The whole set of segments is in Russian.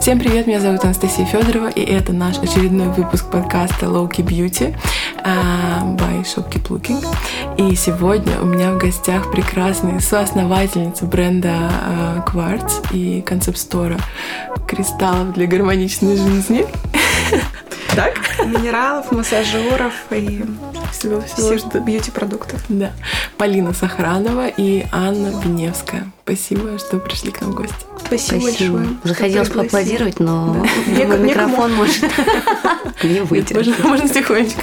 Всем привет, меня зовут Анастасия Федорова, и это наш очередной выпуск подкаста Low-Key Beauty by Shopkeep Looking. И сегодня у меня в гостях прекрасные соосновательницы бренда Quartz и концепт-стора кристаллов для гармоничной жизни. Так? Минералов, массажеров и всего бьюти-продуктов. Да. Полина Сохранова и Анна Беневская. Спасибо, что пришли к нам в гости. Спасибо большое. Уже хотелось поаплодировать, но микрофон может не выйти. Можно тихонечко.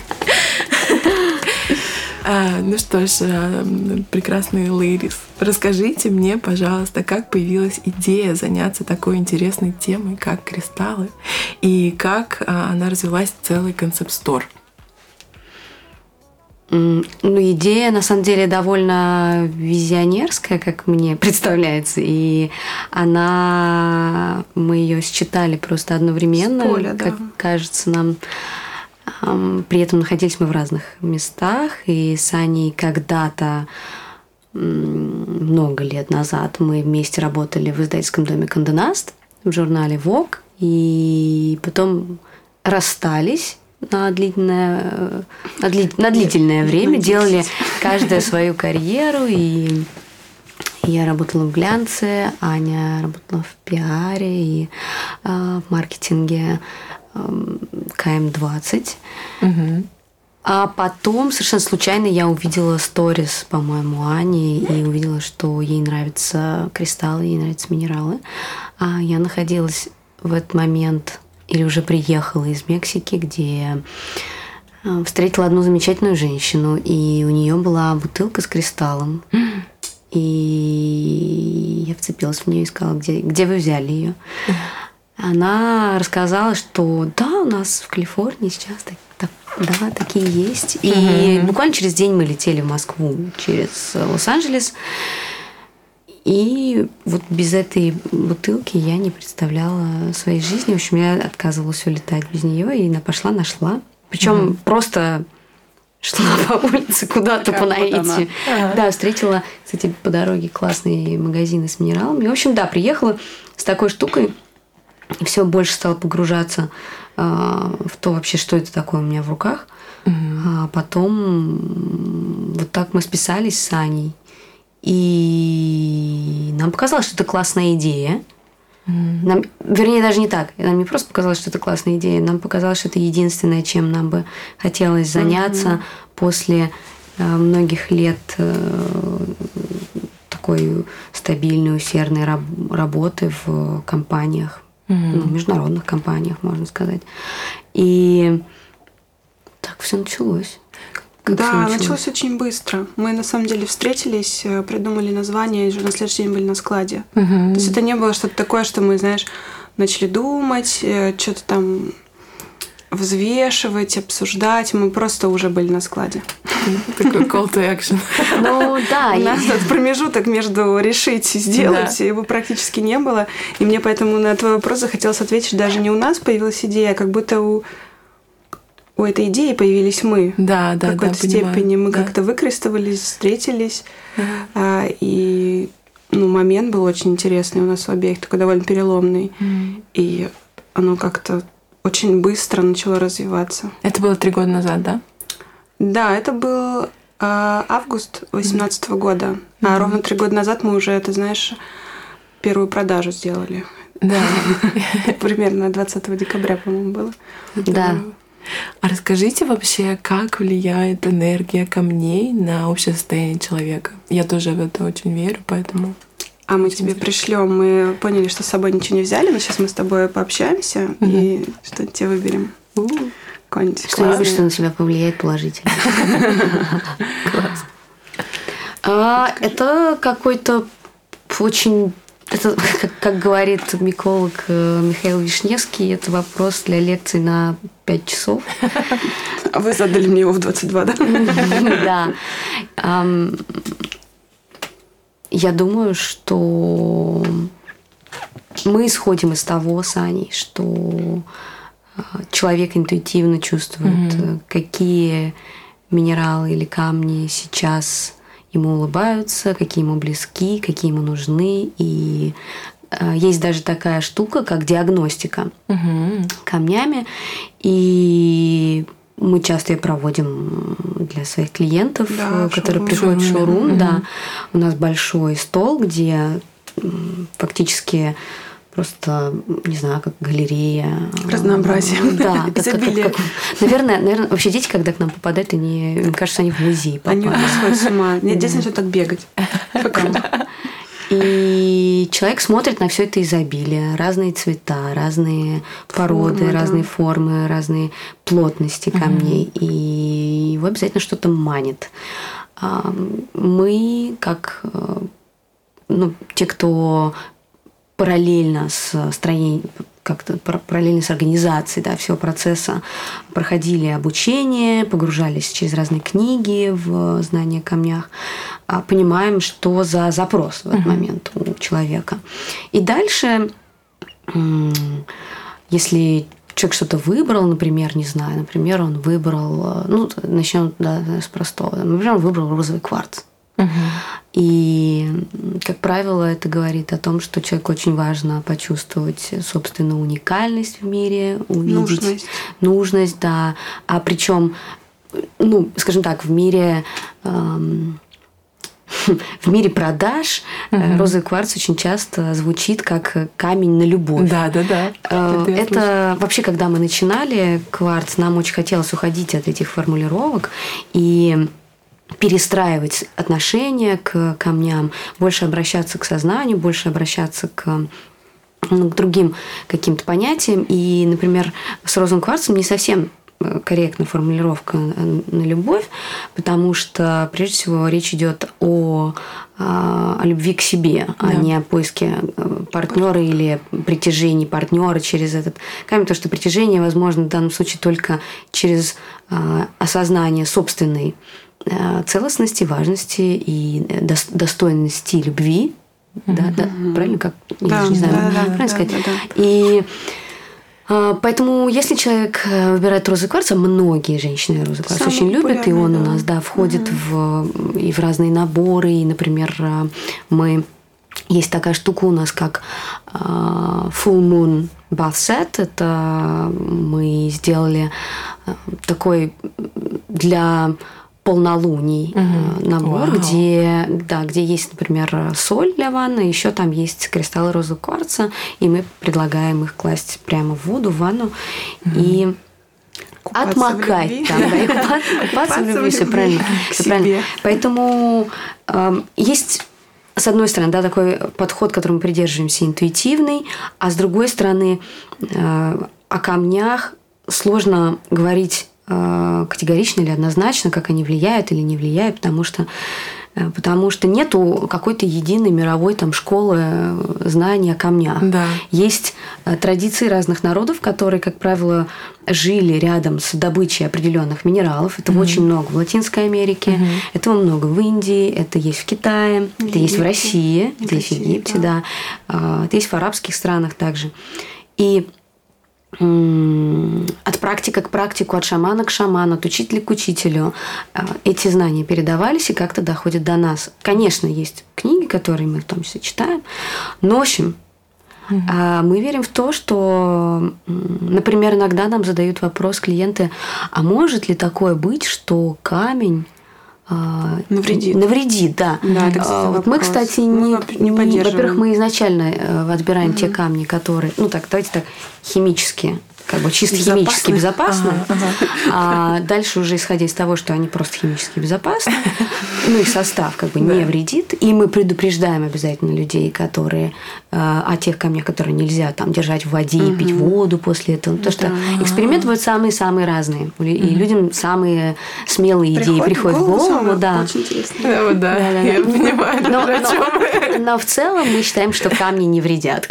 Ну что ж, прекрасные ladies, расскажите мне, пожалуйста, как появилась идея заняться такой интересной темой, как кристаллы, и как она развилась в целый концепт-стор? Ну, идея, на самом деле, довольно визионерская, как мне представляется, и мы ее считали просто одновременно, с поля, как кажется нам. При этом находились мы в разных местах, и с Аней когда-то, много лет назад, мы вместе работали в издательском доме «Condé Nast», в журнале Vogue, и потом расстались на длительное время, делали каждая свою карьеру, и я работала в глянце, Аня работала в пиаре и в маркетинге КМ-20. Угу. А потом совершенно случайно я увидела сторис, по-моему, Ани, и увидела, что ей нравятся кристаллы, ей нравятся минералы. А я находилась в этот момент или уже приехала из Мексики, где встретила одну замечательную женщину, и у нее была бутылка с кристаллом. И я вцепилась в нее и сказала, где вы взяли ее? Она рассказала, что да, у нас в Калифорнии сейчас такие есть. И буквально через день мы летели в Москву через Лос-Анджелес. И вот без этой бутылки я не представляла своей жизни. В общем, я отказывалась улетать без нее и нашла. Причем просто шла по улице куда-то по наитию. Да, встретила, кстати, по дороге классные магазины с минералами. В общем, да, приехала с такой штукой. И все больше стала погружаться в то вообще, что это такое у меня в руках. А потом вот так мы списались с Аней. И нам показалось, что это классная идея. Вернее, даже не так. Нам не просто показалось, что это классная идея. Нам показалось, что это единственное, чем нам бы хотелось заняться после многих лет такой стабильной, усердной работы в компаниях. В международных компаниях, можно сказать. И так все началось. Началось очень быстро. Мы на самом деле встретились, придумали название, и уже на следующий день были на складе. То есть это не было что-то такое, что мы, начали думать, что-то там взвешивать, обсуждать. Мы просто уже были на складе. Такой call to action. Ну да. У нас этот промежуток между решить и сделать, его практически не было. И мне поэтому на твой вопрос захотелось ответить, даже не у нас появилась идея, а как будто у этой идеи появились мы. Да, в какой-то степени. Мы как-то выкрестовались, встретились. И момент был очень интересный. У нас у обеих такой довольно переломный. И оно как-то очень быстро начало развиваться. Это было 3 года назад, да? Да, это был август 2018 года. А ровно 3 года назад мы уже, первую продажу сделали. Да. Примерно 20 декабря, по-моему, было. Да. А расскажите вообще, как влияет энергия камней на общее состояние человека? Я тоже в это очень верю, поэтому... А мы тебе пришлем. Мы поняли, что с собой ничего не взяли, но сейчас мы с тобой пообщаемся и что-нибудь тебе выберем. Что-нибудь, что на себя повлияет положительно. Класс. Это какой-то очень... Это, как говорит миколог Михаил Вишневский, это вопрос для лекций на 5 часов. А вы задали мне его в 22, да? Да. Я думаю, что мы исходим из того с Аней, что человек интуитивно чувствует, какие минералы или камни сейчас ему улыбаются, какие ему близки, какие ему нужны, и есть даже такая штука, как диагностика камнями. И мы часто ее проводим для своих клиентов, которые приходят в шоурум. Да. У нас большой стол, где фактически просто, не знаю, как галерея. Разнообразие. Да. Наверное, вообще дети, когда к нам попадают, мне кажется, они в музей попали. Они сходят с ума. Нет, дети начнут так бегать. И человек смотрит на все это изобилие. Разные цвета, разные породы, разные формы, разные плотности камней. И его обязательно что-то манит. Мы, как те, кто параллельно с организацией всего процесса проходили обучение, погружались через разные книги в знания о камнях, понимаем, что за запрос в этот момент у человека. И дальше, если человек что-то выбрал, например, он выбрал, начнем с простого, например, он выбрал розовый кварц. И, как правило, это говорит о том, что человеку очень важно почувствовать собственную уникальность в мире, увидеть нужность, да. А причем, скажем так, в мире продаж розовый кварц очень часто звучит как камень на любовь. Да. Это вообще, когда мы начинали кварц, нам очень хотелось уходить от этих формулировок и перестраивать отношение к камням, больше обращаться к сознанию, больше обращаться к другим каким-то понятиям. И, например, с розовым кварцем не совсем корректна формулировка на любовь, потому что, прежде всего, речь идет о любви к себе, а не о поиске партнера или притяжении партнера через этот камень, потому что притяжение возможно в данном случае только через осознание собственной целостности, важности и достойности любви. Правильно? Как? Я не знаю, правильно сказать. И поэтому, если человек выбирает розовый кварц, а многие женщины розовый кварц очень любят, и он у нас входит и в разные наборы. И, например, есть такая штука у нас, как Full Moon Bath Set. Это мы сделали такой для полнолуний набор, где есть, например, соль для ванны, еще там есть кристаллы розового кварца, и мы предлагаем их класть прямо в воду, в ванну, и отмокать там, и купаться в любви, все правильно. Поэтому есть, с одной стороны, такой подход, которым мы придерживаемся, интуитивный, а с другой стороны, о камнях сложно говорить категорично или однозначно, как они влияют или не влияют, потому что нету какой-то единой мировой школы знаний о камнях. Да. Есть традиции разных народов, которые, как правило, жили рядом с добычей определенных минералов. Этого очень много в Латинской Америке, этого много в Индии, это есть в Китае, это есть в России, это есть в Египте, это есть в арабских странах также. И от практика к практику, от шамана к шаману, от учителя к учителю эти знания передавались и как-то доходят до нас. Конечно, есть книги, которые мы в том числе читаем, но, в общем, мы верим в то, что, например, иногда нам задают вопрос клиенты, а может ли такое быть, что камень навредит, да. Мы, кстати, не поддерживаем. Во-первых, мы изначально отбираем те камни, которые, давайте так, химические, чисто химически безопасны. А дальше уже исходя из того, что они просто химически безопасны, их состав не вредит. И мы предупреждаем обязательно людей, которые о тех камнях, которые нельзя держать в воде и пить воду после этого. Потому что эксперименты бывают самые-самые разные. И людям самые смелые идеи приходят в голову. Очень интересно. Я понимаю, но в целом мы считаем, что камни не вредят.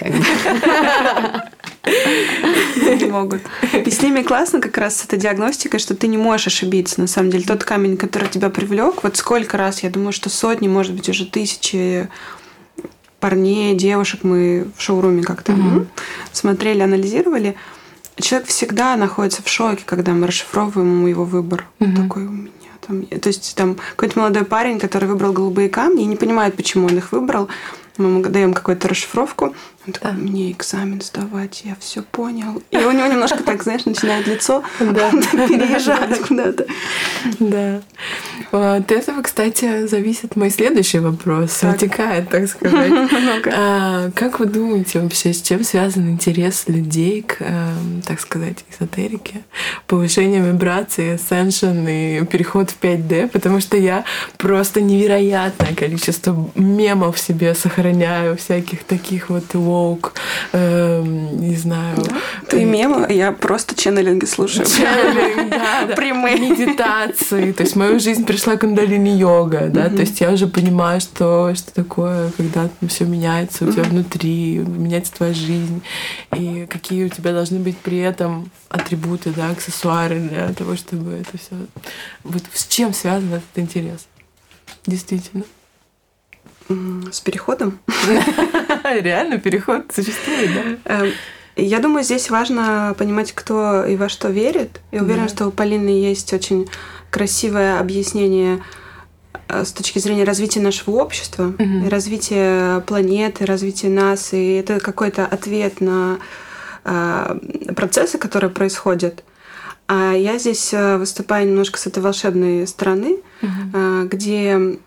Не могут. И с ними классно как раз с этой диагностикой, что ты не можешь ошибиться. На самом деле, тот камень, который тебя привлек, вот сколько раз, я думаю, что сотни, может быть, уже тысячи парней, девушек мы в шоуруме как-то смотрели, анализировали. Человек всегда находится в шоке, когда мы расшифровываем ему его выбор. Такой у меня там... То есть там какой-то молодой парень, который выбрал голубые камни и не понимает, почему он их выбрал. мы даем какую-то расшифровку. Он такой, мне экзамен сдавать, я все понял. И у него немножко так, знаешь, начинает лицо переезжать куда-то. Да. От этого, кстати, зависит мой следующий вопрос. Вытекает, так сказать. Как вы думаете вообще, с чем связан интерес людей к, так сказать, эзотерике, повышение вибрации, ascension и переход в 5D? Потому что я просто невероятное количество мемов себе сохраняю, всяких таких вот woke, не знаю. Ты мемы, я просто ченнелинги слушаю. Ченнелинг, да. Прямые. Медитации. То есть в мою жизнь пришла кундалини-йога, да, то есть я уже понимаю, что такое, когда все меняется у тебя внутри, меняется твоя жизнь, и какие у тебя должны быть при этом атрибуты, да, аксессуары для того, чтобы это все. Вот с чем связан этот интерес? Действительно. С переходом? Реально переход существует, да? Я думаю, здесь важно понимать, кто и во что верит. Я уверена, что у Полины есть очень красивое объяснение с точки зрения развития нашего общества, развития планеты, развития нас. И это какой-то ответ на процессы, которые происходят. А я здесь выступаю немножко с этой волшебной стороны, где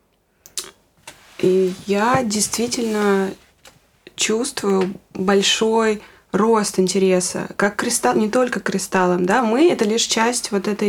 я действительно чувствую большой рост интереса, как кристалл, не только кристаллом, да, мы — это лишь часть вот этой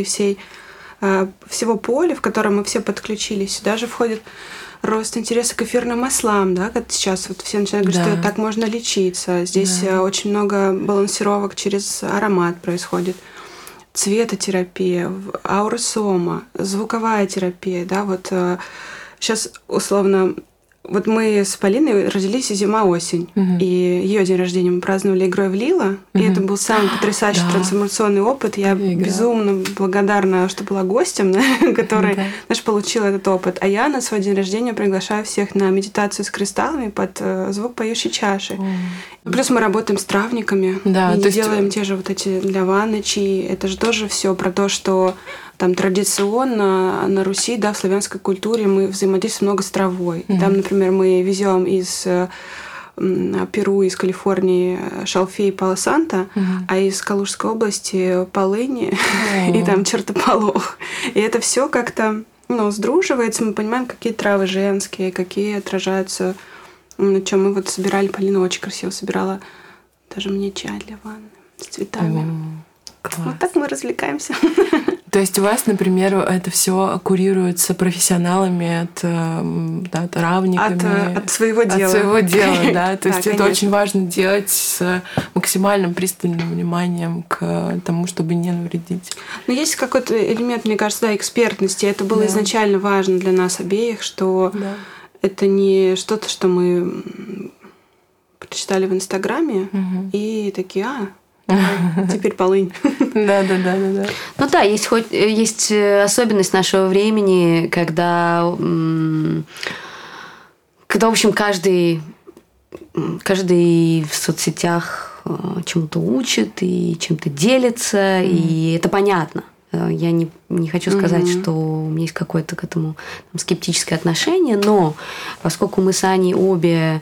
всего поля, в котором мы все подключились. Сюда же входит рост интереса к эфирным маслам, да, как сейчас вот все начинают говорить, что так можно лечиться. Здесь очень много балансировок через аромат происходит. Цветотерапия, ауросома, звуковая терапия, да, вот сейчас условно. Вот мы с Полиной родились зима-осень, и ее день рождения мы праздновали игрой в Лила, и это был самый потрясающий трансформационный опыт. Я безумно благодарна, что была гостем, который, знаешь, получил этот опыт. А я на свой день рождения приглашаю всех на медитацию с кристаллами под звук поющей чаши. Плюс мы работаем с травниками, и делаем те же вот эти для ванны чаи. Это же тоже все про то, что там традиционно на Руси, да, в славянской культуре мы взаимодействуем много с травой. Там, например, мы везем из Перу, из Калифорнии шалфей пало-санто, а из Калужской области полыни и там чертополох. И это все как-то сдруживается, мы понимаем, какие травы женские, какие отражаются, на чем мы вот собирали. Полина очень красиво собирала даже мне чай для ванны с цветами. Вот так мы развлекаемся. То есть у вас, например, это все курируется профессионалами, травниками? От своего дела. От своего дела, да. То есть это очень важно делать с максимальным пристальным вниманием к тому, чтобы не навредить. Но есть какой-то элемент, мне кажется, экспертности. Это было изначально важно для нас обеих, что это не что-то, что мы прочитали в Инстаграме и такие, теперь полынь. Да. Ну да, есть особенность нашего времени, когда, в общем, каждый в соцсетях чему-то учит и чем-то делится, и это понятно. Я не хочу сказать, что у меня есть какое-то к этому скептическое отношение, но поскольку мы с Аней обе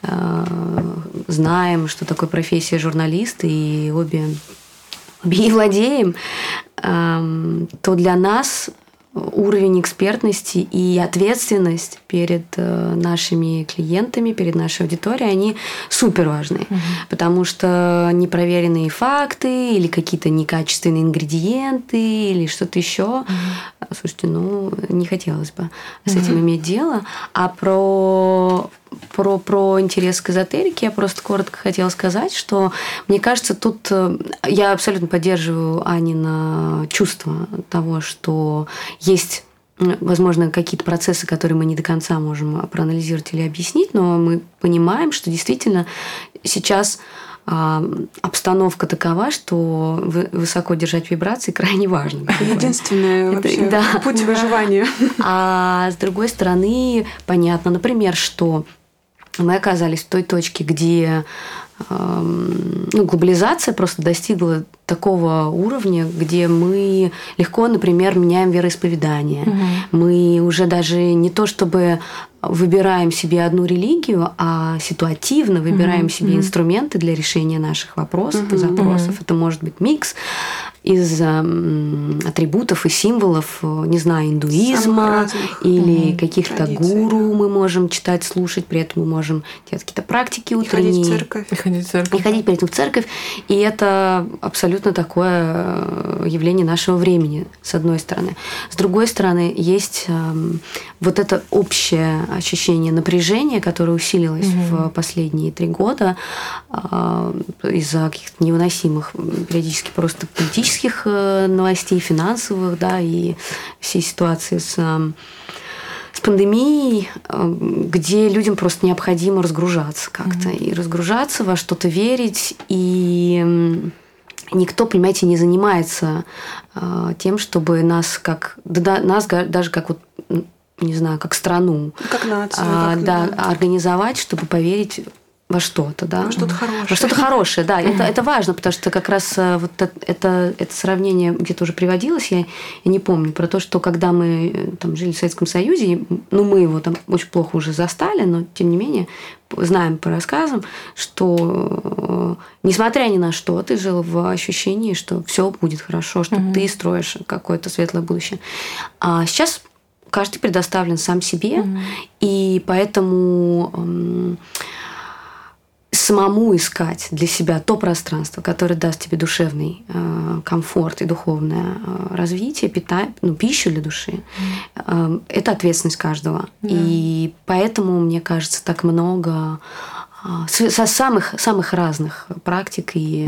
знаем, что такое профессия журналиста, и обе ей владеем, то для нас уровень экспертности и ответственность перед нашими клиентами, перед нашей аудиторией, они супер важны. Потому что непроверенные факты или какие-то некачественные ингредиенты или что-то еще, слушайте, не хотелось бы с этим иметь дело. А про интерес к эзотерике я просто коротко хотела сказать, что мне кажется, тут я абсолютно поддерживаю Анина чувство того, что есть, возможно, какие-то процессы, которые мы не до конца можем проанализировать или объяснить, но мы понимаем, что действительно сейчас обстановка такова, что высоко держать вибрации крайне важно. Это единственный вообще путь выживания. А с другой стороны, понятно, например, что мы оказались в той точке, где глобализация просто достигла такого уровня, где мы легко, например, меняем вероисповедание. Мы уже даже не то чтобы выбираем себе одну религию, а ситуативно выбираем себе инструменты для решения наших вопросов и запросов. Это может быть микс из атрибутов и символов, не знаю, индуизма или каких-то гуру мы можем читать, слушать, при этом мы можем делать какие-то практики утренние. И ходить при этом в церковь. И это абсолютно такое явление нашего времени, с одной стороны. С другой стороны, есть вот это общее ощущение напряжения, которое усилилось в последние 3 года из-за каких-то невыносимых периодически просто политических новостей, финансовых, да, и всей ситуации с пандемией, где людям просто необходимо разгружаться как-то. И разгружаться, во что-то верить. И никто, понимаете, не занимается тем, чтобы нас нас даже как вот, не знаю, как страну, как нацию, организовать, чтобы поверить во что-то, да. Во что-то хорошее. Во что-то хорошее, да. Это важно, потому что как раз вот это сравнение где-то уже приводилось, я не помню, про то, что когда мы там жили в Советском Союзе, мы его там очень плохо уже застали, но тем не менее знаем по рассказам, что несмотря ни на что, ты жил в ощущении, что все будет хорошо, что ты строишь какое-то светлое будущее. А сейчас каждый предоставлен сам себе, и поэтому самому искать для себя то пространство, которое даст тебе душевный комфорт и духовное развитие, пищу для души, это ответственность каждого. И поэтому, мне кажется, так много со самых разных практик и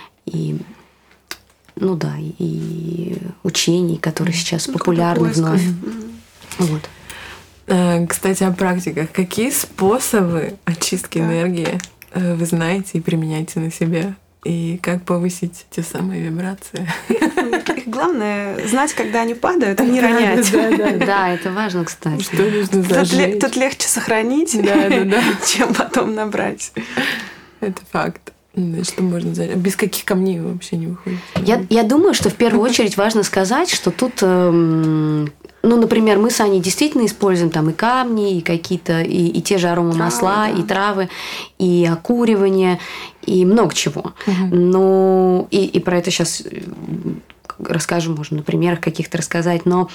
учений, которые сейчас популярны вновь. Вот. Кстати, о практиках. Какие способы очистки энергии вы знаете и применяете на себе? И как повысить те самые вибрации? Главное знать, когда они падают, а не ронять. Да, это важно, кстати. Что нужно зажечь? Тут легче сохранить, чем потом набрать. Это факт. Что можно зажечь? Без каких камней вы вообще не выходите? Я думаю, что в первую очередь важно сказать, что тут... например, мы с Аней действительно используем там и камни, и какие-то, и те же аромамасла, и травы, и окуривание, и много чего. Но и про это сейчас расскажем, можно на примерах каких-то рассказать, но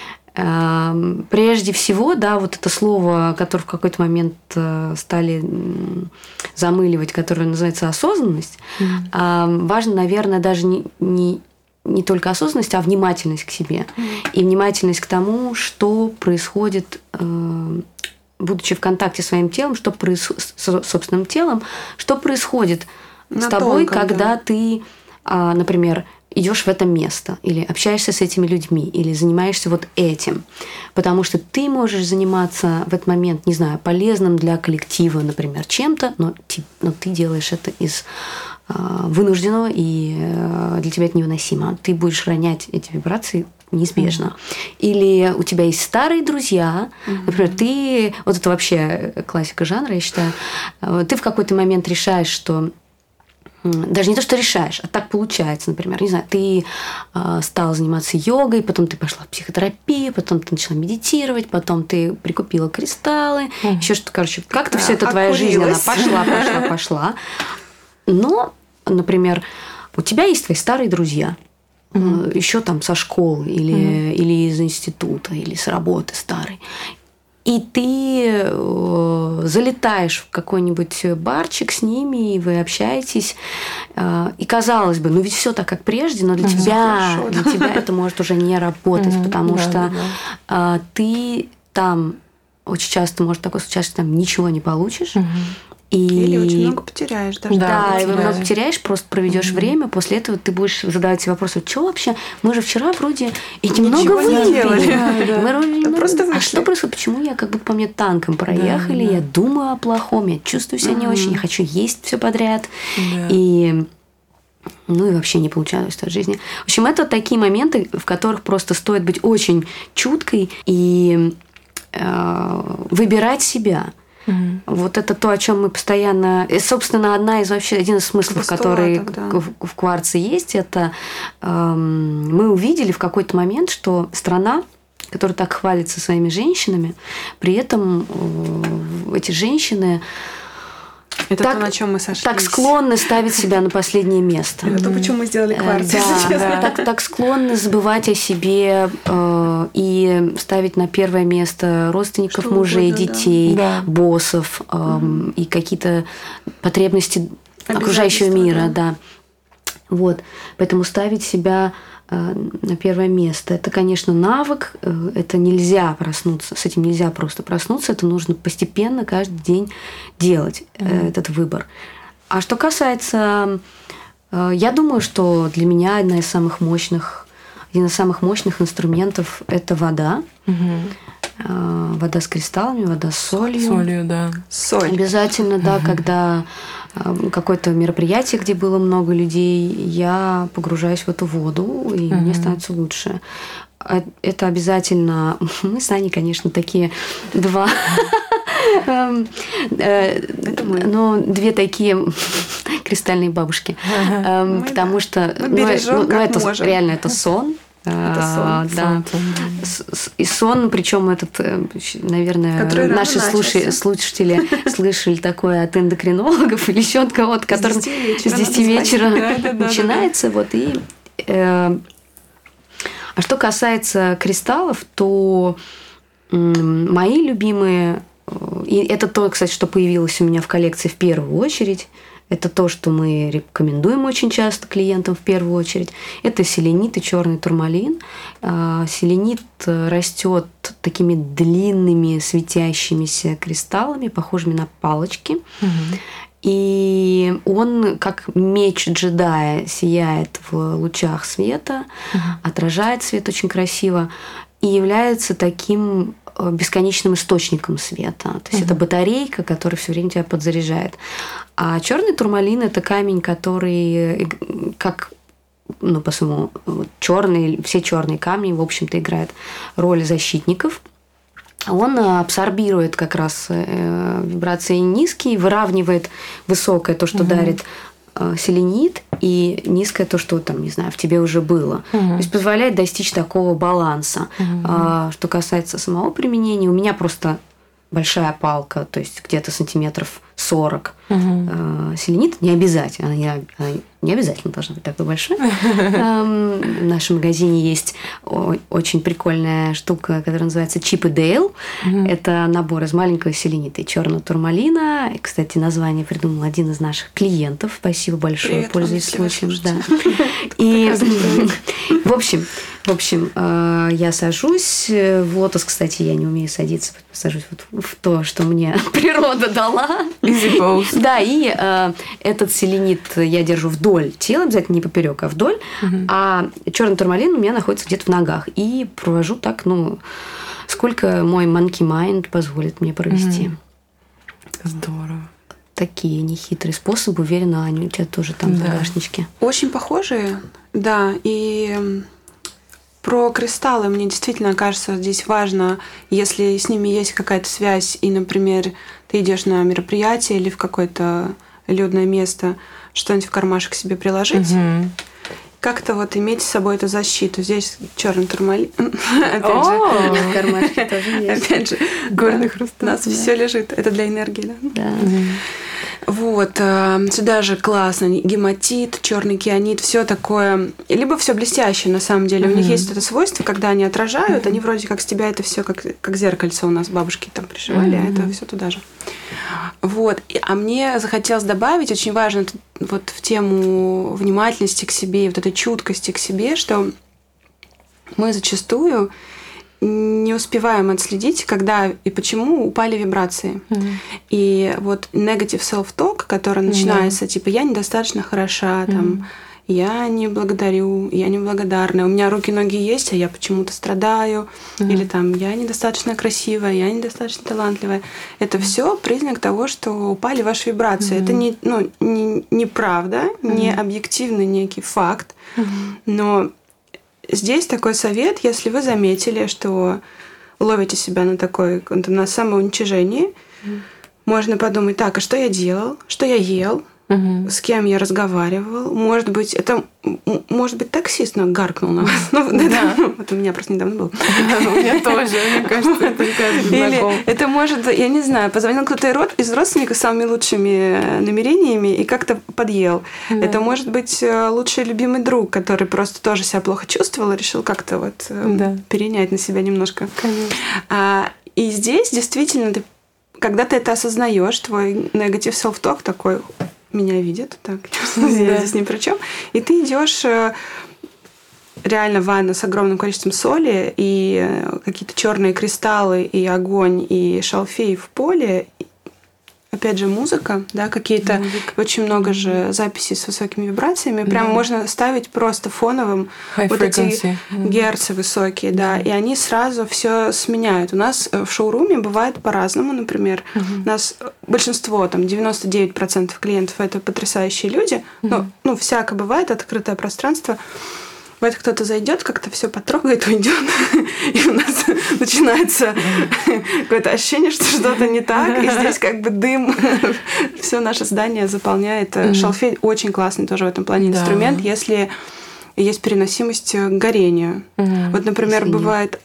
прежде всего, да, вот это слово, которое в какой-то момент стали замыливать, которое называется осознанность, важно, наверное, даже не только осознанность, а внимательность к себе. И внимательность к тому, что происходит, будучи в контакте с своим телом, с собственным телом, что происходит с тобой, когда ты, например, идешь в это место, или общаешься с этими людьми, или занимаешься вот этим. Потому что ты можешь заниматься в этот момент, не знаю, полезным для коллектива, например, чем-то, но ты делаешь это из вынужденного, и для тебя это невыносимо. Ты будешь ронять эти вибрации неизбежно. Или у тебя есть старые друзья, например, вот это вообще классика жанра, я считаю, ты в какой-то момент решаешь, что даже не то, что решаешь, а так получается, например, не знаю, ты стала заниматься йогой, потом ты пошла в психотерапию, потом ты начала медитировать, потом ты прикупила кристаллы, еще что-то, короче, как-то все это твоя жизнь, она пошла. Но, например, у тебя есть твои старые друзья, еще там со школы или из института, или с работы старой. И ты залетаешь в какой-нибудь барчик с ними, и вы общаетесь. И казалось бы, ведь все так, как прежде, но для тебя это может уже не работать, потому что ты там очень часто может такое случаться, что там ничего не получишь. Или очень много потеряешь даже. Да, и много потеряешь, просто проведешь время, после этого ты будешь задавать себе вопросы, что вообще? Мы же вчера вроде и немного выпили. Просто вышли. А что происходит? Почему я как будто по мне танком проехали, я думаю о плохом, я чувствую себя не очень, я хочу есть все подряд. И вообще не получалось от жизни. В общем, это такие моменты, в которых просто стоит быть очень чуткой и выбирать себя. Вот это то, о чем мы постоянно... И, собственно, один из смыслов, который в кварце есть, это мы увидели в какой-то момент, что страна, которая так хвалится своими женщинами, при этом эти женщины... Это то, на чем мы сошлись. Так склонны ставить себя на последнее место. Это то, почему мы сделали кварц. Так склонны забывать о себе и ставить на первое место родственников, мужей, детей, боссов и какие-то потребности окружающего мира. Да. Вот. Поэтому ставить себя на первое место. Это, конечно, навык, это нельзя проснуться, с этим нельзя просто проснуться, это нужно постепенно каждый день делать этот выбор. А что касается, я думаю, что для меня один из самых мощных инструментов – это вода. Вода с кристаллами, вода с солью. Солью, да. Соль. Обязательно, да, когда какое-то мероприятие, где было много людей, я погружаюсь в эту воду, и мне становится лучше. Это обязательно... Мы с Аней, конечно, такие два... две такие кристальные бабушки. Потому что... Реально, это сон. Да. И сон, причем этот, наверное, наши слушатели слышали такое от эндокринологов или еще от кого-то, который с 10 вечера начинается. А что касается кристаллов, то мои любимые, и это то, кстати, что появилось у меня в коллекции в первую очередь, это то, что мы рекомендуем очень часто клиентам в первую очередь. Это селенит и черный турмалин. Селенит растет такими длинными светящимися кристаллами, похожими на палочки. И он, как меч джедая, сияет в лучах света, отражает свет очень красиво и является таким бесконечным источником света. То есть это батарейка, которая все время тебя подзаряжает. А черный турмалин – это камень, который, как, по-своему, все черные камни, в общем-то, играют роль защитников. Он абсорбирует как раз вибрации низкие, выравнивает высокое, то, что дарит селенит, и низкое то, что там, не знаю, в тебе уже было. То есть позволяет достичь такого баланса. Что касается самого применения, у меня просто большая палка, то есть где-то сантиметров 40. Селенит не обязательно, она не обязательно должна быть такой большой. В нашем магазине есть очень прикольная штука, которая называется Чип и Дейл. Это набор из маленького селенита и черного турмалина. И, кстати, название придумал один из наших клиентов. Спасибо большое, пользуясь случаем. И в общем, я сажусь. В лотос, кстати, я не умею садиться. Сажусь в то, что мне природа дала. Easy pose. Да, и этот селенит я держу вдоль тела, обязательно не поперек, а вдоль. А черный турмалин у меня находится где-то в ногах. И провожу так, сколько мой monkey mind позволит мне провести. Здорово. Такие нехитрые способы. Уверена, Аня, у тебя тоже там в загашничке. Очень похожие, да. И про кристаллы мне действительно кажется здесь важно, если с ними есть какая-то связь, и, например, ты идешь на мероприятие или в какое-то людное место, что-нибудь в кармашек себе приложить, как-то иметь с собой эту защиту. Здесь черный турмалин. Опять же, в кармашке тоже есть. Опять же, горный хрусталь. У нас все лежит. Это для энергии, да? Да. Сюда же классно. Гематит, черный кианит, все такое. Либо все блестящее, на самом деле. У них есть это свойство, когда они отражают, они вроде как с тебя это все как зеркальце у нас бабушки там пришивали, а это все туда же. А мне захотелось добавить, очень важно в тему внимательности к себе, этой чуткости к себе, что мы зачастую не успеваем отследить, когда и почему упали вибрации. И negative self-talk, который начинается, типа, я недостаточно хороша, там, я не благодарю, я не благодарна, у меня руки, ноги есть, а я почему-то страдаю, или там, я недостаточно красивая, я недостаточно талантливая. Это все признак того, что упали ваши вибрации. Это не правда, не объективный некий факт, но здесь такой совет, если вы заметили, что ловите себя на самоуничижении, можно подумать, так, а что я делал, что я ел, с кем я разговаривал. Может быть, таксист гаркнул на вас. Вот у меня просто недавно был. У меня тоже, мне кажется, это знакомо. Или это может, я не знаю, позвонил кто-то из родственников с самыми лучшими намерениями и как-то подъел. Это может быть лучший любимый друг, который просто тоже себя плохо чувствовал и решил как-то вот перенять на себя немножко. Конечно. И здесь действительно, когда ты это осознаешь, твой negative self-talk такой... меня видят, так, я здесь ни при чем. И ты идешь реально в ванну с огромным количеством соли и какие-то черные кристаллы, и огонь, и шалфей в поле. Опять же, музыка, да, какие-то очень много же записей с высокими вибрациями. Прям можно ставить просто фоновым вот эти герцы высокие, да, и они сразу все сменяют. У нас в шоуруме бывает по-разному, например. У нас большинство, там, 99% клиентов это потрясающие люди. Ну, всяко бывает, открытое пространство. Вот кто-то зайдет, как-то все потрогает, уйдет, и у нас начинается какое-то ощущение, что что-то не так, и здесь как бы дым все наше здание заполняет. Шалфей очень классный тоже в этом плане инструмент, если есть переносимость к горению. Вот, например, бывает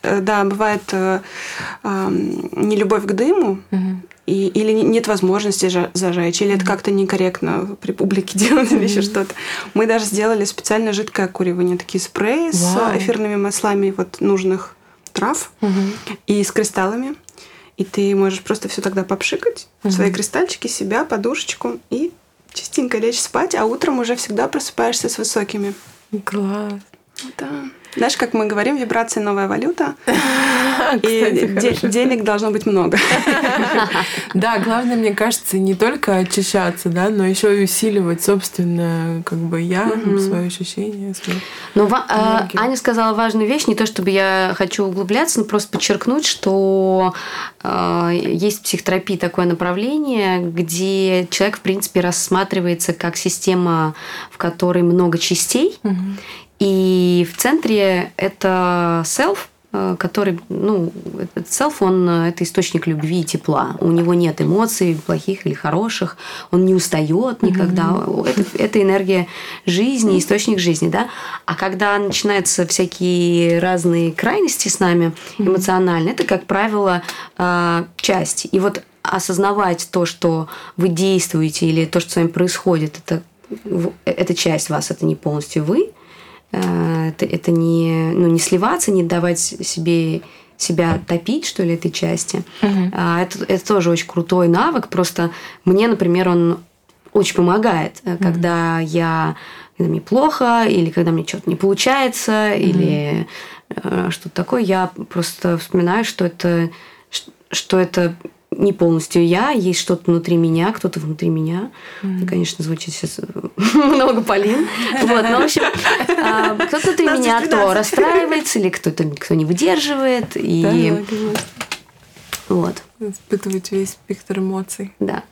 нелюбовь к дыму, или нет возможности зажечь, или это как-то некорректно при публике делать, или еще что-то. Мы даже сделали специально жидкое окуривание, такие спреи с эфирными маслами вот нужных трав и с кристаллами. И ты можешь просто все тогда попшикать, свои кристальчики, себя, подушечку, и частенько лечь спать, а утром уже всегда просыпаешься с высокими. Класс. Да. Знаешь, как мы говорим, вибрация — новая валюта, и денег должно быть много. Да, главное, мне кажется, не только очищаться, да, но еще и усиливать собственное, как бы свое ощущение. Но Аня сказала важную вещь, не то чтобы я хочу углубляться, но просто подчеркнуть, что есть в психотерапии такое направление, где человек, в принципе, рассматривается как система, в которой много частей. И в центре это self, который, этот self, это источник любви и тепла. У него нет эмоций, плохих или хороших, он не устает никогда. Это энергия жизни, источник жизни, да. А когда начинаются всякие разные крайности с нами эмоционально, это, как правило, часть. И вот осознавать то, что вы действуете, или то, что с вами происходит, это часть вас, это не полностью вы. Это не сливаться, не давать себя топить, что ли, этой части. Это тоже очень крутой навык. Просто мне, например, он очень помогает, когда мне плохо, или когда мне что-то не получается, или что-то такое. Я просто вспоминаю, что это не полностью я, есть что-то внутри меня, кто-то внутри меня. Это, конечно, звучит сейчас много Полин. Вот, но, в общем, кто-то внутри меня, кто расстраивается, или кто не выдерживает. И вот. Испытывать весь спектр эмоций. Да.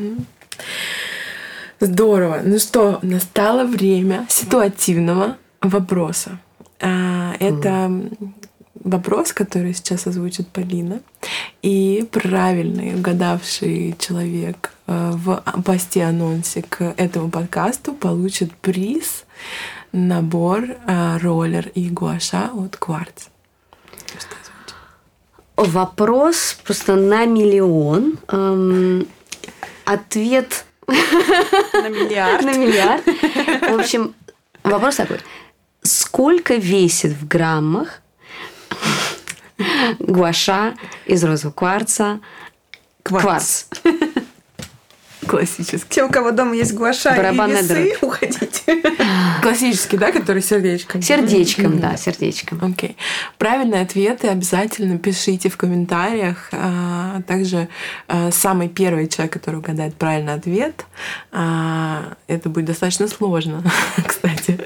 Здорово. Ну что, настало время ситуативного вопроса. Это вопрос, который сейчас озвучит Полина, и правильный, угадавший человек в посте-анонсе к этому подкасту получит приз — набор роллер и гуаша от Quartz. Вопрос просто на миллион. Ответ на миллиард. На миллиард. В общем, вопрос такой. Сколько весит в граммах гуаша из розового кварца? Кварц. Классический. Те, у кого дома есть гуаша и весы, уходите. Классический, да, который сердечком? Сердечком, да, сердечком. Окей. Правильные ответы обязательно пишите в комментариях. Также самый первый человек, который угадает правильный ответ, это будет достаточно сложно, кстати,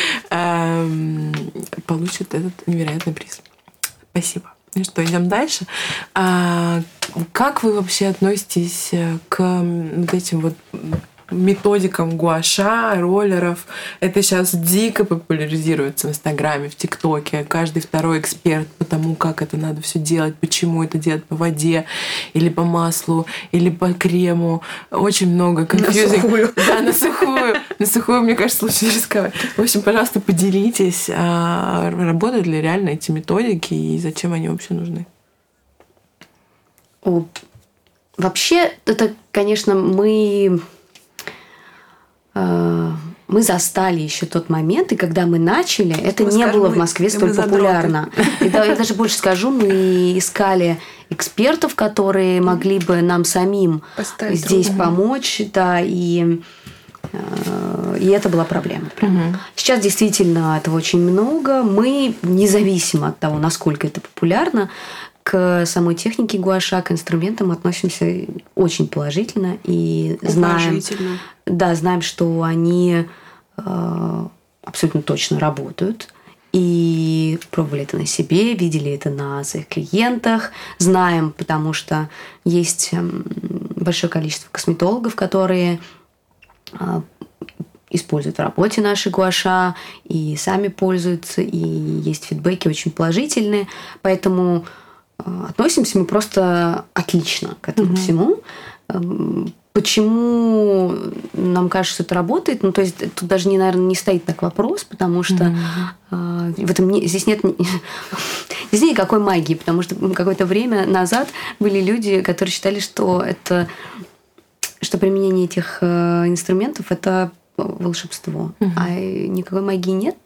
получит этот невероятный приз. Спасибо. Ну что, идем дальше. Как вы вообще относитесь к вот этим вот методикам гуаша, роллеров. Это сейчас дико популяризируется в Инстаграме, в ТикТоке. Каждый второй эксперт по тому, как это надо все делать, почему это делать по воде, или по маслу, или по крему. Очень много конфьюзинг. На сухую. Да, на сухую. На сухую, мне кажется, лучше не рисковать. В общем, пожалуйста, поделитесь, работают ли реально эти методики и зачем они вообще нужны. Вообще, это, конечно, мы застали еще тот момент, и когда мы начали, это не было в Москве столь популярно. И я даже больше скажу, мы искали экспертов, которые могли бы нам самим здесь помочь, да, и это была проблема. Сейчас действительно этого очень много. Мы, независимо от того, насколько это популярно, к самой технике гуаша, к инструментам относимся очень положительно и знаем, что они абсолютно точно работают. И пробовали это на себе, видели это на своих клиентах, знаем, потому что есть большое количество косметологов, которые используют в работе наши гуаша и сами пользуются, и есть фидбэки очень положительные, поэтому относимся мы просто отлично к этому всему. Почему нам кажется, что это работает? Ну, то есть тут даже, наверное, не стоит так вопрос, потому что в этом здесь нет никакой магии, потому что какое-то время назад были люди, которые считали, что применение этих инструментов – это волшебство, а никакой магии нет.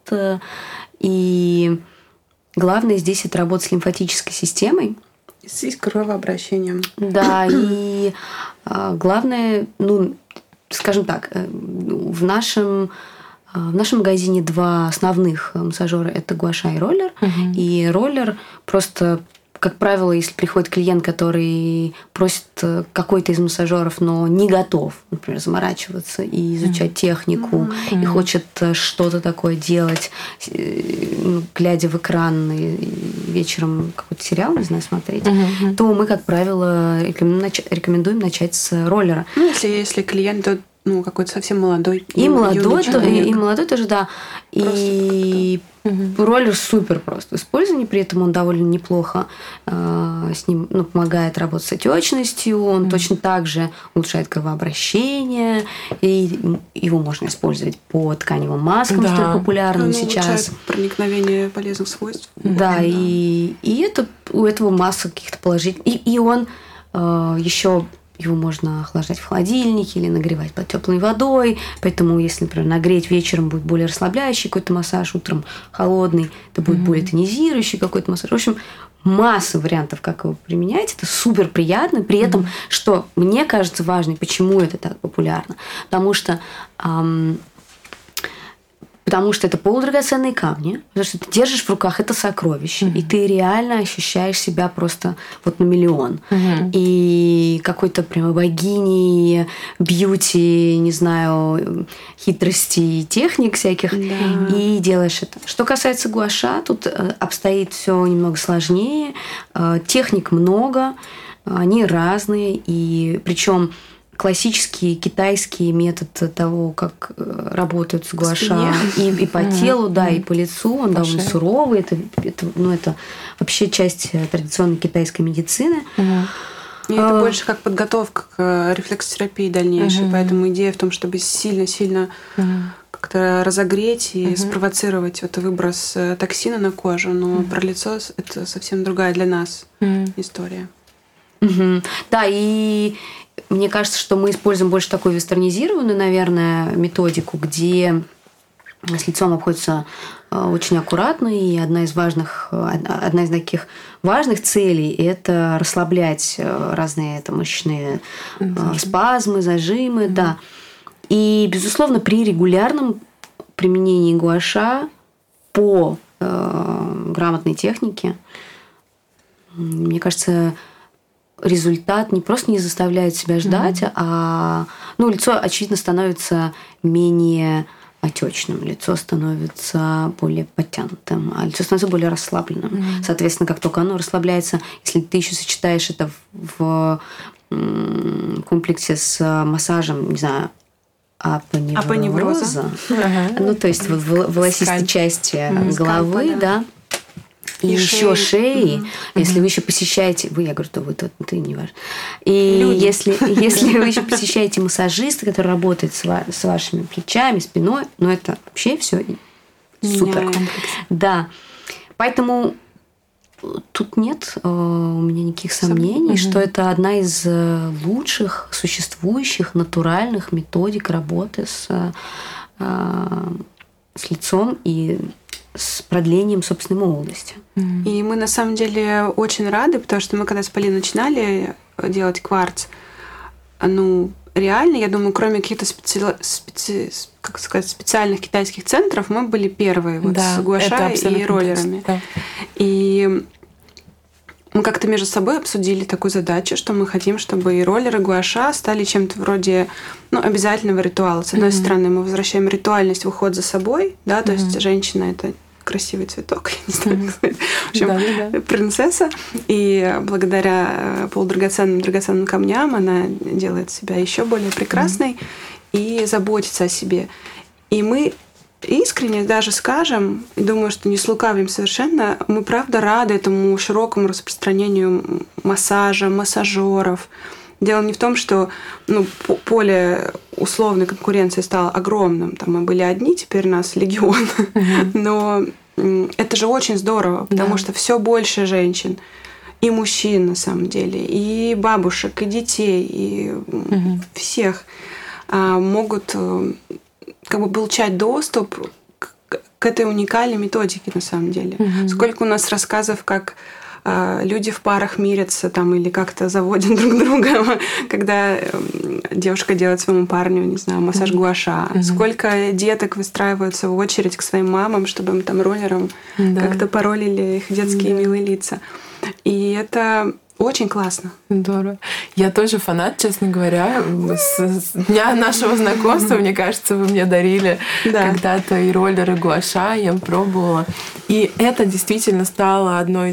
И главное здесь это работа с лимфатической системой. С кровообращением. Да, и главное, скажем так, в нашем магазине два основных массажера – это гуаша и роллер. И роллер просто, как правило, если приходит клиент, который просит какой-то из массажеров, но не готов, например, заморачиваться и изучать технику, и хочет что-то такое делать, глядя в экран и вечером какой-то сериал, не знаю, смотреть, то мы, как правило, рекомендуем начать с роллера. Если клиент какой-то совсем молодой. И молодой тоже, да. И роллер супер просто в использовании, при этом он довольно неплохо с ним помогает работать с отечностью, он точно так же улучшает кровообращение, и его можно использовать по тканевым маскам, столь популярным сейчас. Проникновение полезных свойств. Да, и это у этого масса каких-то положительных. И он еще... Его можно охлаждать в холодильнике или нагревать под теплой водой. Поэтому, если, например, нагреть вечером, будет более расслабляющий какой-то массаж, утром холодный, это будет более тонизирующий какой-то массаж. В общем, масса вариантов, как его применять. Это супер приятно. При этом, что мне кажется важным, почему это так популярно. Потому что это полудрагоценные камни, потому что ты держишь в руках это сокровище, и ты реально ощущаешь себя просто на миллион. И какой-то прямо богиней, бьюти, не знаю, хитростей, техник всяких, и делаешь это. Что касается гуаша, тут обстоит все немного сложнее. Техник много, они разные, и причем классический китайский метод того, как работают с гуаша и по телу, да, и по лицу, он довольно суровый. Это вообще часть традиционной китайской медицины. И это больше как подготовка к рефлексотерапии дальнейшей. Поэтому идея в том, чтобы сильно-сильно как-то разогреть и спровоцировать выброс токсина на кожу. Но про лицо это совсем другая для нас история. Да, и мне кажется, что мы используем больше такую вестернизированную, наверное, методику, где с лицом обходится очень аккуратно, и одна из таких важных целей – это расслаблять разные мышечные спазмы, зажимы, да. И, безусловно, при регулярном применении гуаша по грамотной технике, мне кажется, результат не просто не заставляет себя ждать, а лицо, очевидно, становится менее отечным, лицо становится более подтянутым, а лицо становится более расслабленным. Соответственно, как только оно расслабляется, если ты еще сочетаешь это в комплексе с массажем, не знаю, апоневроза. Ну, то есть вот волосистой части головы, да. И еще шеи, если вы еще посещаете, я говорю, что ты не важно. И если вы еще посещаете массажиста, который работает с вашими плечами, спиной, ну это вообще все супер. Да. Поэтому тут нет у меня никаких сомнений, что это одна из лучших существующих натуральных методик работы с лицом и с продлением собственной молодости. И мы на самом деле очень рады, потому что мы когда с Полиной начинали делать кварц, реально, я думаю, кроме каких-то специальных китайских центров, мы были первые с гуаша и роллерами. Да. И мы как-то между собой обсудили такую задачу, что мы хотим, чтобы и роллеры, и гуаша стали чем-то вроде обязательного ритуала. С одной стороны, мы возвращаем ритуальность в уход за собой, да, то есть женщина — это красивый цветок, я не знаю, как сказать. В общем, принцесса. И благодаря драгоценным камням она делает себя еще более прекрасной и заботится о себе. И мы искренне даже скажем, думаю, что не слукавим совершенно, мы правда рады этому широкому распространению массажа, массажеров. Дело не в том, что поле условной конкуренции стало огромным. Там мы были одни, теперь нас легион. Но это же очень здорово, потому что все больше женщин. И мужчин, на самом деле, и бабушек, и детей, и всех могут получать доступ к этой уникальной методике, на самом деле. Сколько у нас рассказов, как люди в парах мирятся там, или как-то заводят друг друга, когда девушка делает своему парню, не знаю, массаж гуаша. Сколько деток выстраиваются в очередь к своим мамам, чтобы им там роллером как-то паролили их детские милые лица. И это очень классно. Здорово. Я тоже фанат, честно говоря. С дня нашего знакомства, мне кажется, вы мне дарили когда-то и роллеры, и гуаша, я пробовала. И это действительно стало одной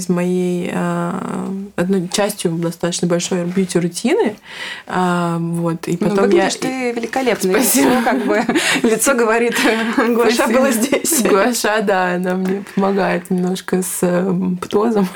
частью достаточно большой бьюти-рутины. И потом выглядишь ты великолепно. Спасибо. Лицо говорит, гуаша было здесь. Гуаша, да, она мне помогает немножко с птозом.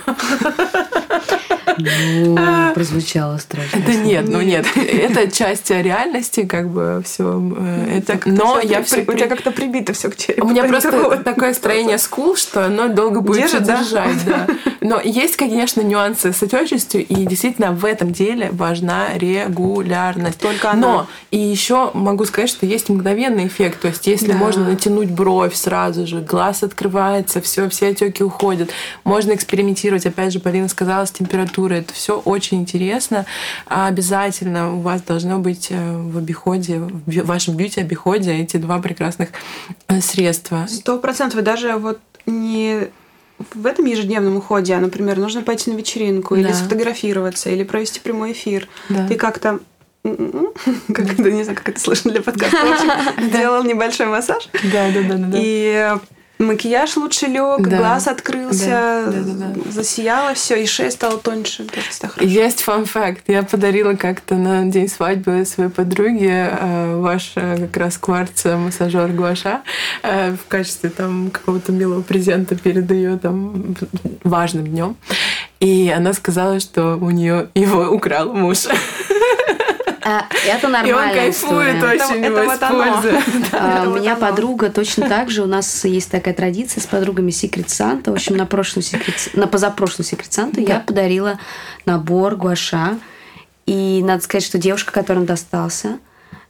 Прозвучало страшно. Да нет, нет. Это часть реальности, все. Но я все. У тебя как-то прибито все к черепу. У меня просто такое строение скул, что оно долго будет держать, да. Но есть, конечно, нюансы с отечностью, и действительно в этом деле важна регулярность. Только она. Но и еще могу сказать, что есть мгновенный эффект. То есть, если можно натянуть бровь сразу же, глаз открывается, все отеки уходят. Можно экспериментировать. Опять же, Полина сказала, с температурой. Это все очень интересно. А обязательно у вас должно быть в обиходе, в вашем бьюти-обиходе эти два прекрасных средства. 100%. Даже не в этом ежедневном уходе, а, например, нужно пойти на вечеринку или сфотографироваться, или провести прямой эфир. Ты как-то не знаю, как это слышно для подкаста. Сделал небольшой массаж. Да. И макияж лучше лег, глаз открылся, засияло все, и шея стала тоньше. Есть фан-факт. Я подарила как-то на день свадьбы своей подруге ваш как раз кварц-массажер гуаша в качестве какого-то милого презента перед ее важным днем. И она сказала, что у нее его украл муж. Это нормально. И он кайфует очень, его использует. У меня подруга точно так же. У нас есть такая традиция с подругами Secret Santa. В общем, на позапрошлую Secret Santa я подарила набор гуаша. И надо сказать, что девушка, которой он достался,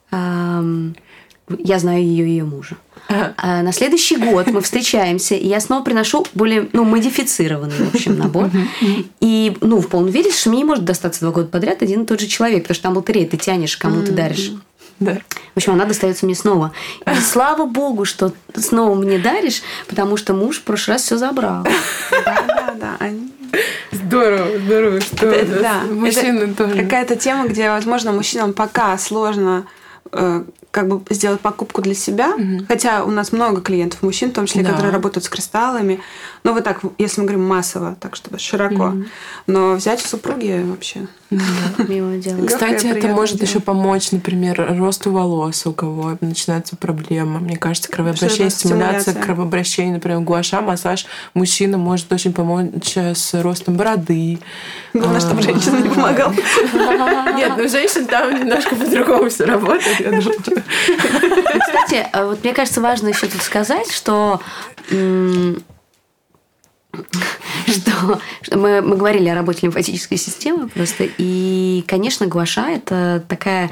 я знаю ее и ее мужа. На следующий год мы встречаемся, и я снова приношу более модифицированный, в общем, набор. И в полной уверенности, что мне не может достаться 2 года подряд один и тот же человек, потому что там лотерея, ты тянешь, кому ты даришь. Да. В общем, она достается мне снова. И слава богу, что ты снова мне даришь, потому что муж в прошлый раз все забрал. Да. Здорово, что мужчины тоже. Какая-то тема, где, возможно, мужчинам пока сложно как бы сделать покупку для себя, хотя у нас много клиентов, мужчин, в том числе, которые работают с кристаллами, но вот так, если мы говорим массово, так чтобы широко, но взять в супруги вообще... Милое дело. Кстати, это может еще помочь, например, росту волос, у кого начинается проблема. Мне кажется, кровообращение, стимуляция кровообращения, например, гуаша, массаж мужчина может очень помочь с ростом бороды. Главное, чтобы женщина не помогала. Нет, ну женщин там немножко по-другому все работает, я думаю. Кстати, вот мне кажется, важно еще тут сказать, что мы говорили о работе лимфатической системы просто, и, конечно, гуаша – это такая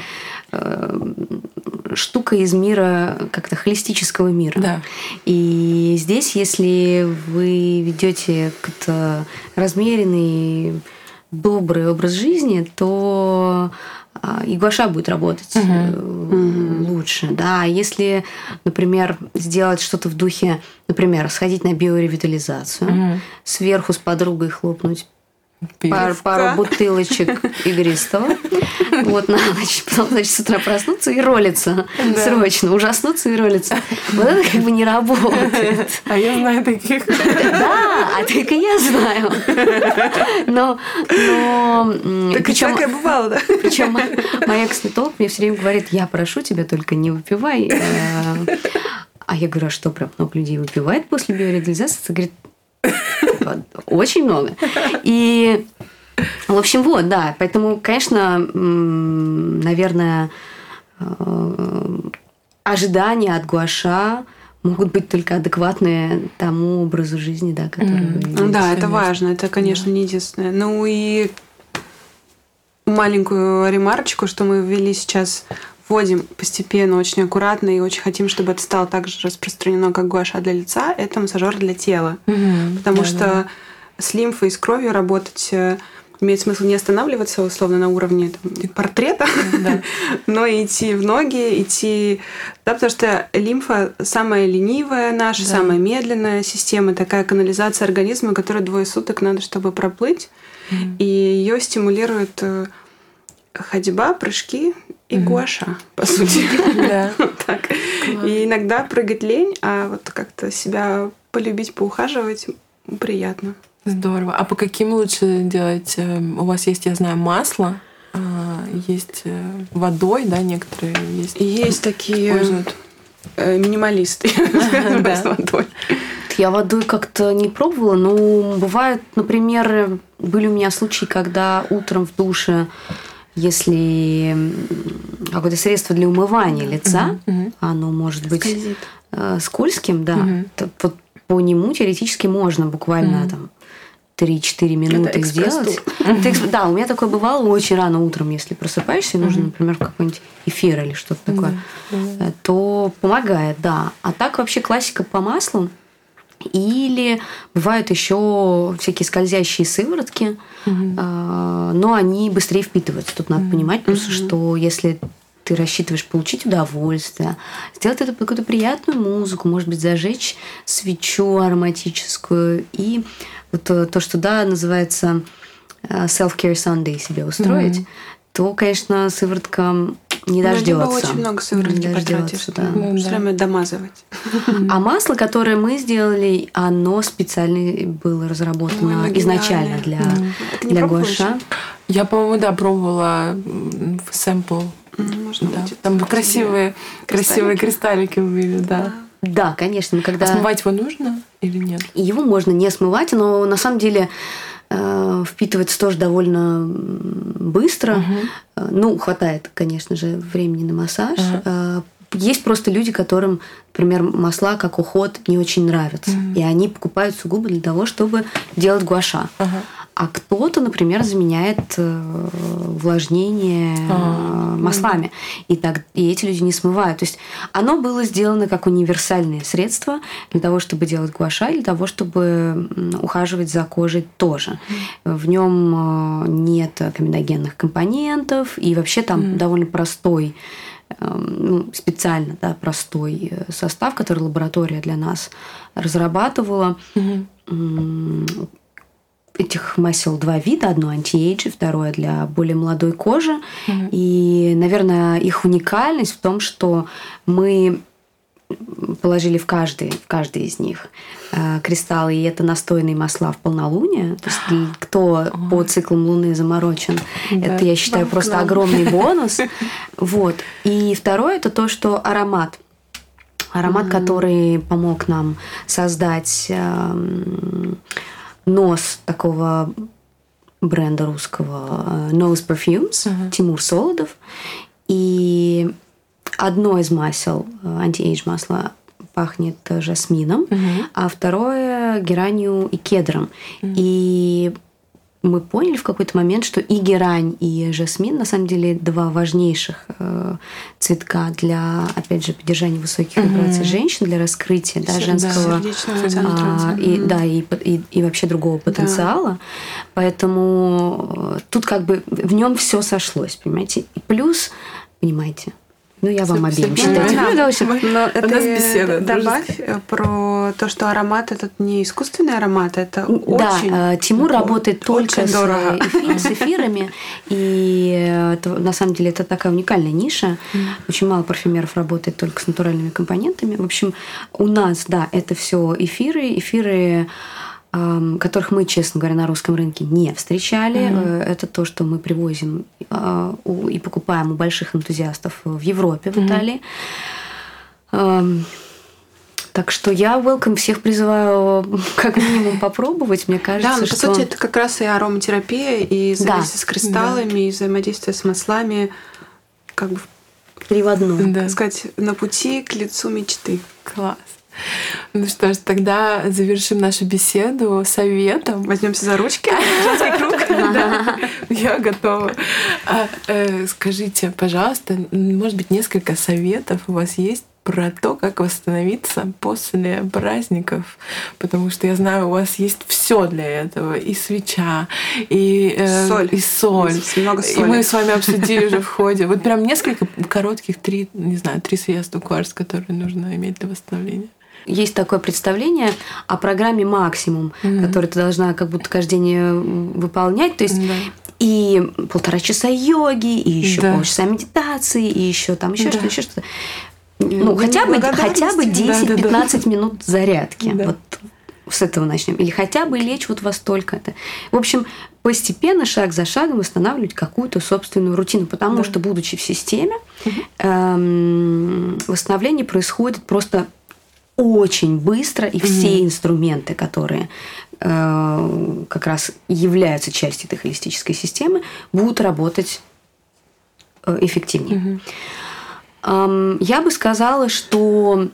штука из мира, как-то холистического мира. Да. И здесь, если вы ведете как-то размеренный, добрый образ жизни, то и гуаша будет работать лучше. Да. Если, например, сделать что-то в духе, например, сходить на биоревитализацию, сверху с подругой хлопнуть пару бутылочек игристого, вот на ночь, потом, значит, с утра проснуться и ролиться срочно, ужаснуться и ролиться. Вот это как бы не работает. А я знаю таких. Да, а только я знаю. Но Так и всякое бывало, да? Причем моя косметолог мне все время говорит: я прошу тебя, только не выпивай. А я говорю: а что, прям много людей выпивает после биоревитализации? Говорит: очень много. И, в общем, вот, да. Поэтому, конечно, наверное, ожидания от гуаша могут быть только адекватные тому образу жизни, да, который вы ведете. Да, это важно. Это, конечно, не единственное. Ну и маленькую ремарочку, что мы ввели сейчас, вводим постепенно, очень аккуратно и очень хотим, чтобы это стало так же распространено, как гуаша для лица, это массажер для тела. Потому что с лимфой и с кровью работать имеет смысл не останавливаться условно на уровне портрета, но идти в ноги, идти... Да, потому что лимфа самая ленивая наша, самая медленная система, такая канализация организма, которая 2 суток надо, чтобы проплыть, и ее стимулирует ходьба, прыжки и гуаша, по сути. Так. И иногда прыгать лень, а вот как-то себя полюбить, поухаживать приятно. Здорово. А по каким лучше делать? У вас есть, я знаю, масло, есть водой, да, некоторые есть. Есть такие минималисты с водой. Я водой как-то не пробовала, но бывает, например, были у меня случаи, когда утром в душе, если какое-то средство для умывания лица, оно может быть скользким, да, вот по нему теоретически можно буквально там 3-4 минуты сделать. Да, у меня такое бывало очень рано утром, если просыпаешься, и нужно, например, какой-нибудь эфир или что-то такое, то помогает, да. А так вообще классика по маслу. Или бывают еще всякие скользящие сыворотки, но они быстрее впитываются. Тут надо понимать просто, что если ты рассчитываешь получить удовольствие, сделать это под какую-то приятную музыку, может быть, зажечь свечу ароматическую и вот то, что, да, называется self-care Sunday себе устроить, то, конечно, сыворотка не дождется. Либо очень много сыворотки потратишь, все время домазывать. А масло, которое мы сделали, оно специально было разработано изначально для гуаша. Я, по-моему, да, пробовала в сэмпл. Там красивые кристаллики были, да. Да, конечно. А смывать его нужно или нет? Его можно не смывать, но на самом деле впитывается тоже довольно быстро. Ну, хватает, конечно же, времени на массаж. Есть просто люди, которым, например, масла как уход не очень нравятся. И они покупают сугубо для того, чтобы делать гуаша. А кто-то, например, заменяет увлажнение маслами. И эти люди не смывают. То есть оно было сделано как универсальное средство для того, чтобы делать гуаша, и для того, чтобы ухаживать за кожей тоже. В нем нет комедогенных компонентов, и вообще там довольно простой, специально, да, простой состав, который лаборатория для нас разрабатывала. этих масел два вида. Одно антиэйдж, второе для более молодой кожи. И, наверное, их уникальность в том, что мы положили в каждый из них кристаллы, и это настойные масла в полнолуние. То есть кто по циклам Луны заморочен, это, я считаю, просто огромный бонус. Вот. И второе – это то, что аромат. Аромат, который помог нам создать нос такого бренда русского Nose Perfumes, Тимур Солодов. И одно из масел, антиэйдж масло, пахнет жасмином, а второе геранью и кедром. И мы поняли в какой-то момент, что и герань, и жасмин на самом деле два важнейших цветка для, опять же, поддержания высоких вибраций женщин, для раскрытия женского и вообще другого потенциала. Поэтому тут как бы в нем все сошлось, понимаете. И плюс, понимаете, я вам обеим считаю. У нас беседа. Добавь про то, что аромат этот не искусственный аромат, это очень... Да, Тимур работает только с эфирами, и на самом деле это такая уникальная ниша. Очень мало парфюмеров работает только с натуральными компонентами. В общем, у нас, это все эфиры, которых мы, честно говоря, на русском рынке не встречали. Это то, что мы привозим и покупаем у больших энтузиастов в Европе, в Италии. Так что я всех призываю как минимум попробовать. Мне кажется, по сути, это как раз и ароматерапия, и взаимодействие с кристаллами, и взаимодействие с маслами, как бы 3 в 1. Так сказать, на пути к лицу мечты. Класс. Ну что ж, тогда завершим нашу беседу советом. Возьмемся за ручки. Женский круг. Я готова. Скажите, пожалуйста, может быть, несколько советов у вас есть про то, как восстановиться после праздников, потому что я знаю, у вас есть все для этого, и свеча, и соль. Много соли. И мы с вами обсудили уже в ходе. Вот прям несколько коротких, 3 средства кварц, которые нужно иметь для восстановления. Есть такое представление о программе «Максимум», которую ты должна как будто каждый день выполнять. То есть и 1,5 часа йоги, и еще полчаса медитации, и еще что-то. Хотя бы 10-15 минут зарядки. Вот с этого начнем. Или хотя бы лечь вот во столько-то. В общем, постепенно, шаг за шагом восстанавливать какую-то собственную рутину. Потому что, будучи в системе, восстановление происходит просто очень быстро. И все инструменты, которые как раз являются частью этой холистической системы, будут работать эффективнее. Я бы сказала, что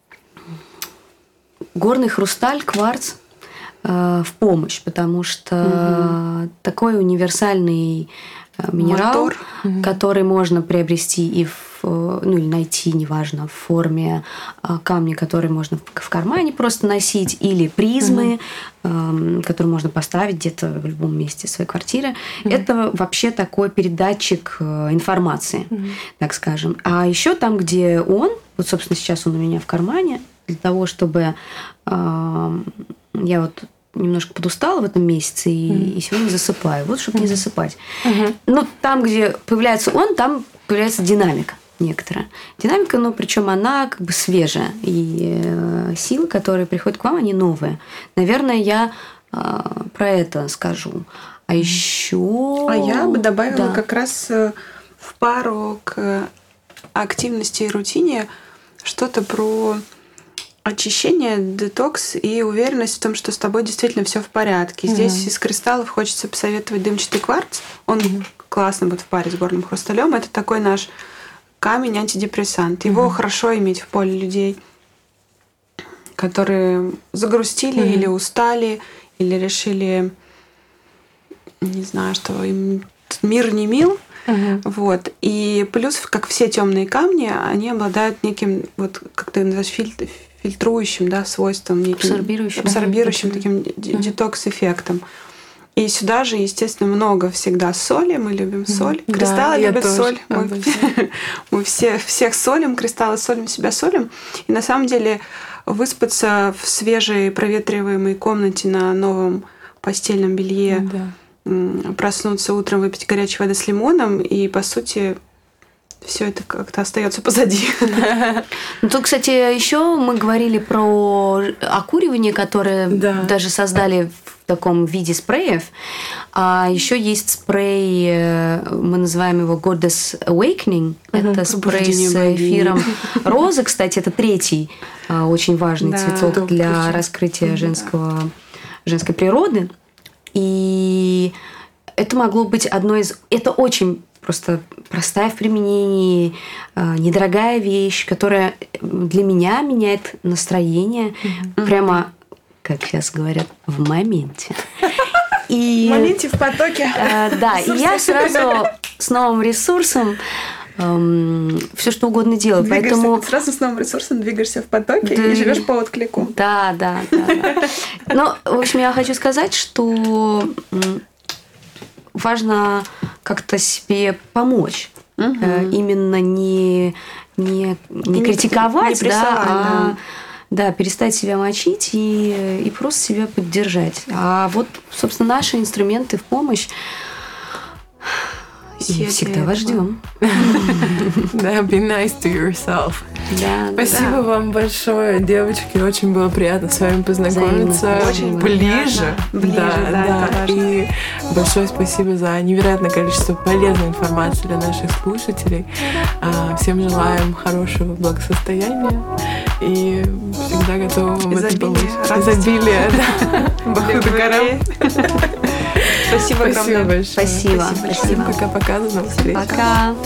горный хрусталь, кварц в помощь, потому что такой универсальный минерал, который можно приобрести и или найти, неважно, в форме камня, который можно в кармане просто носить, или призмы, которые можно поставить где-то в любом месте своей квартиры. Это вообще такой передатчик информации, так скажем. А еще там, где он, вот, собственно, сейчас он у меня в кармане, для того, чтобы я вот немножко подустала в этом месяце и сегодня засыпаю. Вот, чтобы не засыпать. Но там, где появляется он, там появляется динамика некоторая. Динамика, причем она как бы свежая. И силы, которые приходят к вам, они новые. Наверное, я про это скажу. А еще... А я бы добавила как раз в пару к активности и рутине что-то про очищение, детокс и уверенность в том, что с тобой действительно все в порядке. Здесь из кристаллов хочется посоветовать дымчатый кварц. Он классно будет в паре с горным хрусталем. Это такой наш камень, антидепрессант. Его хорошо иметь в поле людей, которые загрустили или устали, или решили, не знаю, что им мир не мил. Вот. И плюс, как все темные камни, они обладают неким, вот как ты называешь, фильтрующим, свойством, неким абсорбирующим таким детокс-эффектом. И сюда же, естественно, много всегда соли. Мы любим соль. Кристаллы любят соль. Мы всех солим, кристаллы солим, себя солим. И на самом деле выспаться в свежей проветриваемой комнате на новом постельном белье, проснуться утром, выпить горячей воды с лимоном, и, по сути, все это как-то остается позади. Ну, тут, кстати, еще мы говорили про окуривание, которое даже создали в таком виде спреев. А еще есть спрей, мы называем его Goddess Awakening. Это спрей с эфиром розы, кстати, это третий очень важный цветок для раскрытия женской природы. И это могло быть одной из... Это очень просто простая в применении, недорогая вещь, которая для меня меняет настроение прямо, как сейчас говорят, в моменте. В моменте, в потоке. Да, и я сразу с новым ресурсом все что угодно делаю. Поэтому сразу с новым ресурсом двигаешься в потоке и живешь по отклику. Да. Ну, в общем, я хочу сказать, что важно как-то себе помочь. Именно не критиковать, да, перестать себя мочить и просто себя поддержать. А вот, собственно, наши инструменты в помощь. И всегда вас ждем. Да, be nice to yourself. Спасибо вам большое, девочки. Очень было приятно с вами познакомиться ближе. Да. И большое спасибо за невероятное количество полезной информации для наших слушателей. Всем желаем хорошего благосостояния и всегда готовы вам это помочь. Изобилие. Спасибо огромное. Спасибо. Пока-пока. До новых встреч. Пока.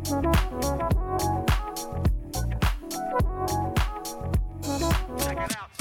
Check it out.